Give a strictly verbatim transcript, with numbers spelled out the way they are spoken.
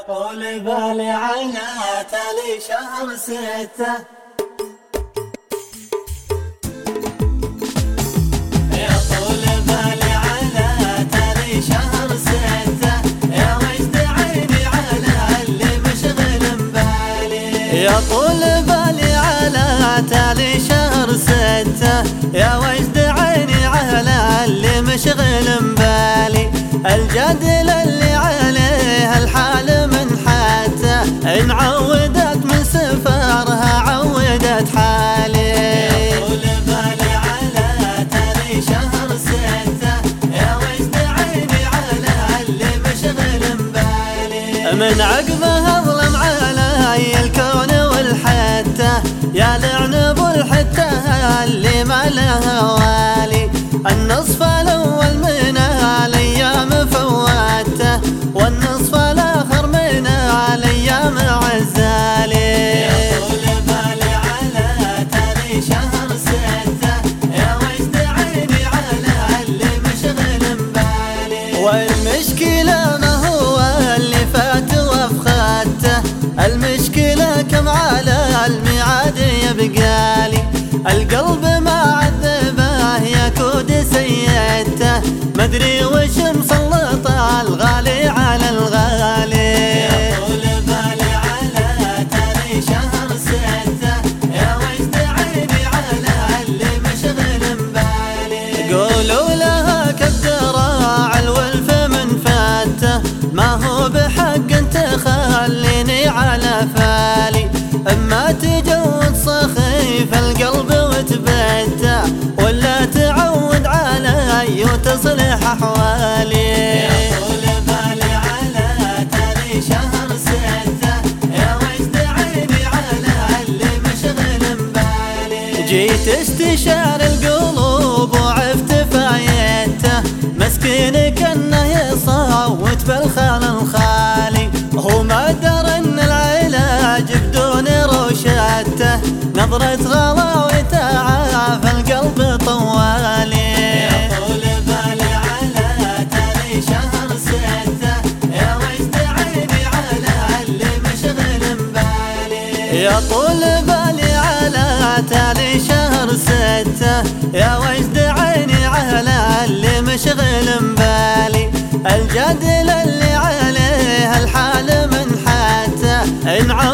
طول بالي على تالي شهر ستة، يا طول بالي على تالي شهر ستة، يا وجد عيني على اللي مشغل بالي. يا طول بالي على تالي شهر ستة، يا وجد عيني على اللي مشغل بالي. الجدل اللي عليه الحال من حاته، إن عودت من سفرها عودت حالي. يا طول بالي على تالي شهر ستة، يا وجد عيني على اللي مشغل بالي. من عقبها ظلم علي الكون والحته، يا لعنب الحته اللي ما لها والي. النصف الاول من الايام فواته، والنصف الاخر من الايام عزالي. يا طول بالي على تالي شهر ستة، يا وجد عيني على اللي مشغل بالي. والمشكلة ما هو اللي فات وافخدته، المشكلة كم على الميعاد يبقالي. القلب ما عذبه يكود سيدته، مدري وش مسلط الغالي على الغالي. يا طول بالي على تالي شهر ستة، يا وجد عيني على اللي مشغل بالي. قولوا لها كالدراع الولف من فاته، ما هو بحق تخليني على فالي. اما تجود سخيف القلب وتبته، ولا تعود علي وتصلح احوالي. يا طول بالي على تالي شهر ستة، يا وجد عيني على اللي مشغل بالي. جيت استشار القلوب وعفت فايته، مسكين كانه يصوت بالخال الخالي. هو ما درى ان العلاج بدون روشته، نظرة غلا وتعافى القلب طوالي. يا طول بالي على تالي شهر ستة، يا وجد عيني على اللي مشغل بالي. يا طول بالي على تالي شهر ستة، يا وجد عيني على اللي مشغل بالي. الجدل اللي عليه الحال من حاته، إن